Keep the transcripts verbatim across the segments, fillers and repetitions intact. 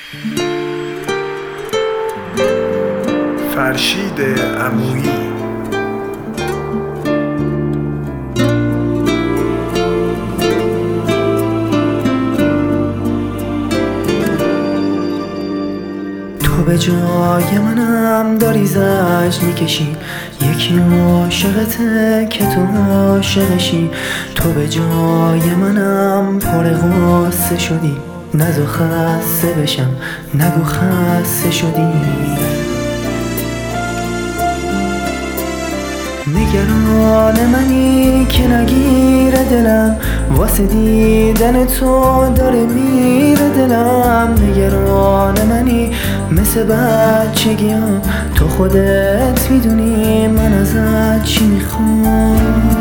فرشید عمویی. تو به جای منم داری زجر میکشی، یکی عاشقته که تو عاشقشی. تو به جای منم پر غصه شدی، نزو خسته بشم نگو خسته شدی. نگران منی که نگیره دلم، واسه دیدن تو داره میره دلم. نگران منی مثل بچگیام، تو خودت میدونی من ازت چی میخوام.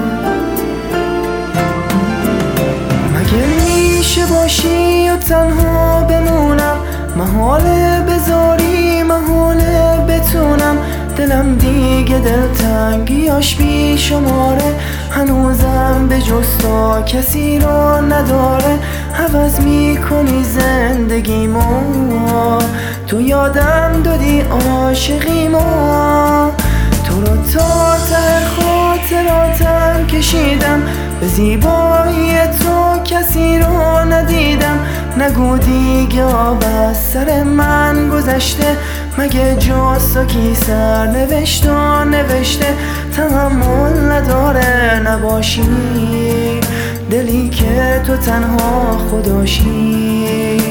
مگه میشه باشی و تنها بمونم، محاله بذاری محاله بتونم. دلم دیگه دلتنگیاش بی شماره، هنوزم به جز تو کسی رو نداره. عوض میکنی زندگیمو، تو یادم دادی عاشقیمو. تو رو تا ته خاطراتم کشیدم، به زیبایی تو کسی رو ندیدم. نگو دیگه آب از سر من گذشته، مگه جز تو کی سر نوشت و نوشته. تحمل نداره نباشی دلی که تو تنها خداشی.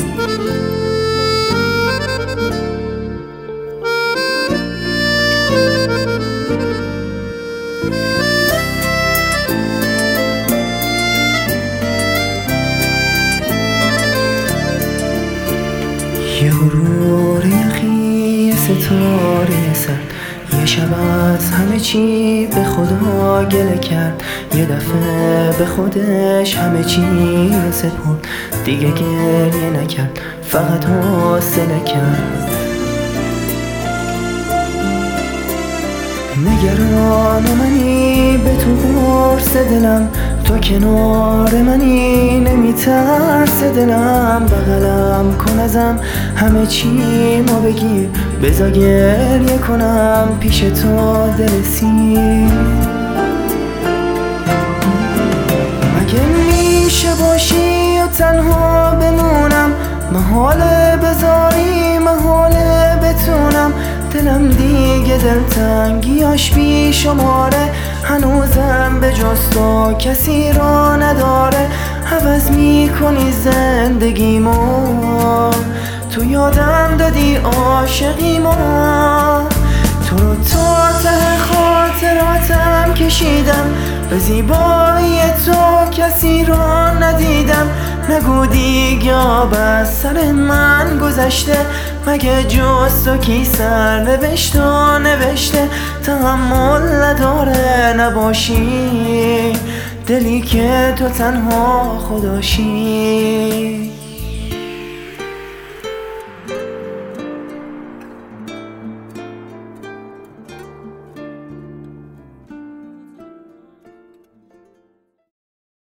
یه غرور یخی، یه ستاره سرد، یه شب از همه چی به خدا گله کرد. یه دفعه به خودش همه چی رو سپرد، دیگه گریه نکرد فقط حوصله کرد. نگران منی به تو قرص دلم، تو کنار منی نمیترس دلم. بغلم کن ازم همه چی ما بگیر، بذار گریه کنم پیش تو دل سیر. مگه میشه باشی و تنها بمونم، محاله بذاری محاله بتونم. دلم دیگه دلتنگیاش بی شماره، هنوزم به جز تو کسی رو نداره. عوض میکنی زندگیمو، تو یادم دادی عاشقیمو. تو رو تا ته خاطراتم کشیدم، به زیبایی تو کسی رو ندیدم. نگو دیگه آب از سر من گذشته، مگه جز تو کی سر نوشت و نوشته. تحمل نداره نباشی دلی که تو تنها خداشی.